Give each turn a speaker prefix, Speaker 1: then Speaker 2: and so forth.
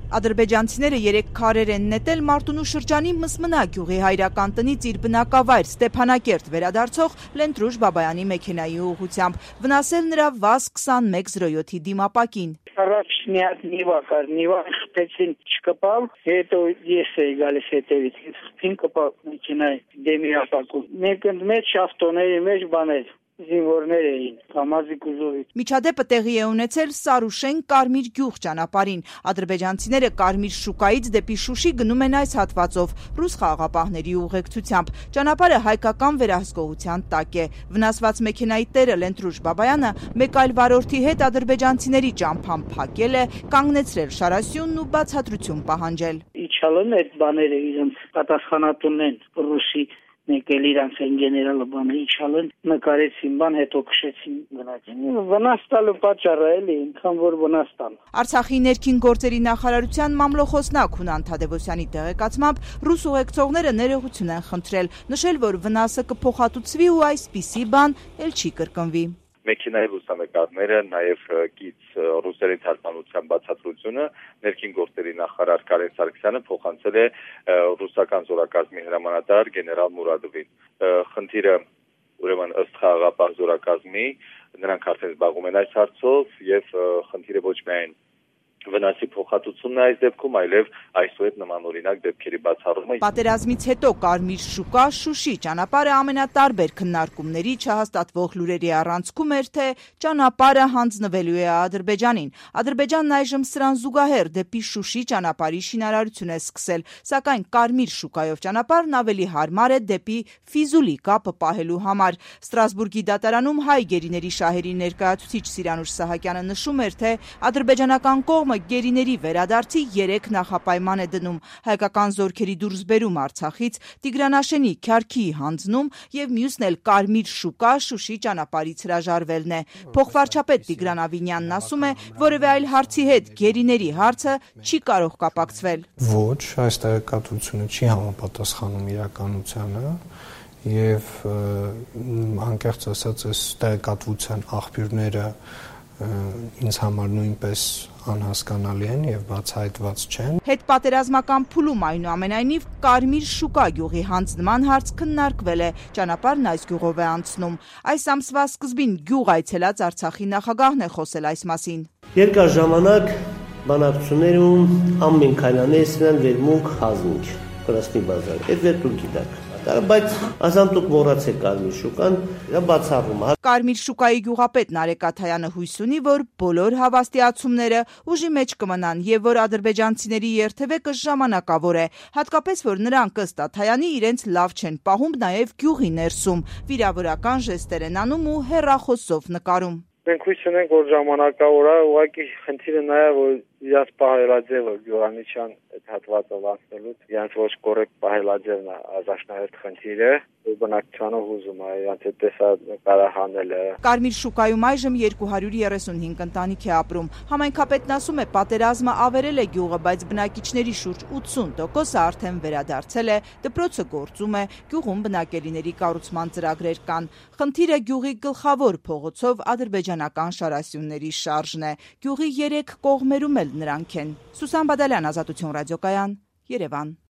Speaker 1: Ադրբեջանցիները 3 քարեր են նետել Մարտունու շրջանի Մսմնա գյուղի հայրական տնից իր բնակավայր Ստեփանակերտ վերադարձող Լենտրուժ Բաբայանի մեքենայի ուղղությամբ, վնասել նրա ՎԱԶ-2107-ի դիմապակին։
Speaker 2: Առաջ մի հատ Նիվա կար, Նիվան խփեցին, չկպավ, հետո ես էի գալիս հետևից, ինձ կպավ մեքենայի դեմի ապակում։ Մենք մեջ ավտոների մեջ բաներ զինվորներ էին, կամազի կուզովի։
Speaker 1: Միջադեպը տեղի է ունեցել Սարուշեն Կարմիր գյուղ ճանապարհին։ Ադրբեջանցիները Կարմիր շուկայից դեպի Շուշի գնում են այս հատվածով ռուս խաղաղապահների ուղեկցությամբ։ Ճանապարհը հայկական վերահսկողության տակ է։ Վնասված մեքենայի տերը Լենտրուժ Բաբայանը մեկ այլ վարորդի հետ ադրբեջանցիների ճամփան փակել է, կանգնեցրել շարասյունն ու բացատրություն պահանջել։
Speaker 2: Իջալն այդ բաները իրենց պատասխանատուն են ռուսի եկել իրանց են գեներալը բանը իջալն նկարեցին բան հետո քշեցին գնացին վնաս տալու պատճառը էլի ինքան որ վնաս տան
Speaker 1: Արցախի ներքին գործերի նախարարության մամլոխոսնակ Հունան Թադևոսյանի տեղեկացմամբ ռուս ուղեկցողները ներողություն են խնդրել, նշել որ վնասը կփոխհատուցվի ու այսպիսի բան ել չի կրկնվի։
Speaker 3: Մեքենայի լուսանկարները, նաև գից ռուսերեն թարգմանության բացատրությունը ներքին գործերի նախարար Կարեն Սարգսյանը փոխանցել է ռուսական զորակազմի հրամանատար գեներալ Մուրադովին։ Խնդիրը ուրեմն ըստ խաղաղապահ զորակազմի նրանք արդեն զբաղվում են այս հարցով եւ խնդիրը ոչ միայն վնասի փոխհատուցումն է այս դեպքում, այլև այսուհետ նմանօրինակ դեպքերի բացառումը։
Speaker 1: Պատերազմից հետո Կարմիր շուկա Շուշի ճանապարհը ամենատարբեր քննարկումների չհաստատվող լուրերի առանցքում էր, թե ճանապարհը հանձնվելու է Ադրբեջանին։ Ադրբեջանն այժմ սրան զուգահեռ դեպի Շուշի ճանապարհի շինարարություն է սկսել, սակայն Կարմիր շուկայով ճանապարհն ավելի հարմար է դեպի Ֆիզուլի կապը պահելու համար։ Ստրասբուրգի դատարանում հայ գերիների շահերի ներկայացուցիչ Սիրանուշ Սահակյանը նշում էր, թե ադրբեջանական կողմը գերիների վերադարձի 3 նախապայման է դնում՝ հայկական զորքերի դուրսբերում Արցախից, Տիգրանաշենի Քյարքիի հանձնում եւ մյուսն էլ Կարմիր շուկա Շուշի ճանապարհից հրաժարվելն է։ Փոխվարչապետ Տիգրան Ավինյանն ասում է, որևէ այլ հարցի հետ գերիների հարցը չի կարող կապակցվել։
Speaker 4: Ոչ, այս տեղեկատվությունը չի համապատասխանում իրականությանը եւ անկեղծ ասած այս տեղեկատվության աղբյուրները ինձ համար նույնպես անհասկանալի են եւ բացահայտված չեն։
Speaker 1: Հետպատերազմական փուլում այնուամենայնիվ Կարմիր շուկա գյուղի հանձնման հարց քննարկվել է, ճանապարհն այս գյուղով է անցնում։ Այս ամսվա սկզբին գյուղ այցելած Արցախի նախագահն է խոսել այս մասին։
Speaker 5: Երկար ժամանակ բանակցություններում ամեն քայլանեսն վերմուկ հազնիք, Կրասնի բազար, այդ վերտուր գիտակ։ Բայց ասամ դուք մոռացեք Կարմիր շուկան, դա բացառում է։
Speaker 1: Կարմիր շուկայի գյուղապետ Նարեկ Աթայանը հույս ունի, որ բոլոր հավաստիացումները ուժի մեջ կմնան եւ որ ադրբեջանցիների երթևեկը ժամանակավոր է, հատկապես որ նրանք ըստ Աթայանի իրենց լավ չեն պահում նաեւ գյուղի ներսում, վիրավորական ժեստեր են անում ու հեռախոսով նկարում։
Speaker 6: Մենք հույս ունենք, որ ժամանակավոր է, ուղղակի խնդիրը նա է, որ իրաց պահելաձևը գյուղանիչյան այդ հատվածով անցնելուց, իրաց ոչ կորեկտ պահելաձևն է առաջնահերթ խնդիրը, որ բնակչությանը հուզում է, իրաց այդ տեսա նկարահանելը։
Speaker 1: Կարմիր շուկայում այժմ 235 ընտանիք է ապրում։ Համայնքապետն ասում է, պատերազմը ավերել է գյուղը, բայց բնակիչների շուրջ 80%-ը արդեն վերադարձել է, դպրոցը գործում է, գյուղում բնակելիների կառուցման ծրագրեր կան։ Խնդիրը գյուղի գլխավոր փողոցով ադրբեջանական շարասյունների շարժն է։ Գյուղի 3 կողմերում էլ նրանք են։ Սուսան Բադալյան, Ազատություն ռադիոկայան, Երևան։